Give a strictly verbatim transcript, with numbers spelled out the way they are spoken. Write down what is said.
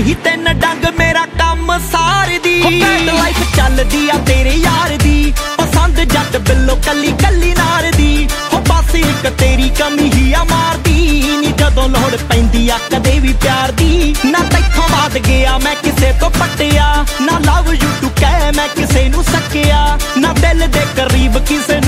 ਹੀ ਤਿੰਨ ਡੰਗ ਮੇਰਾ ਕੰਮ ਸਾਰਦੀ। ਘੈਂਟ ਲਾਈਫ ਚੱਲਦੀ ਆ ਤੇਰੇ ਯਾਰ ਦੀ, ਪਸੰਦ ਜੱਟ ਬਿੱਲੋ ਕੱਲੀ ਕੱਲੀ ਨਾਰ ਦੀ। ਹੋ ਬਸ ਇੱਕ ਤੇਰੀ ਕਮੀ ਹੀ ਆ ਮਾਰਦੀ ਨੀ, ਜਦੋਂ ਲੋੜ ਪੈਂਦੀ ਆ ਕਦੇ ਵੀ ਪਿਆਰ ਦੀ। ਨਾ ਤੈਥੋਂ ਬਾਅਦ ਗਿਆ ਮੈਂ ਕਿਸੇ ਤੋਂ ਪੱਟਿਆ, ਨਾ ਲਵ ਯੂ ਟੂ ਕਹਿ ਮੈਂ ਕਿਸੇ ਨੂੰ ਸਕਿਆ, ਨਾ ਦਿਲ ਦੇ ਕਰੀਬ ਕਿਸੇ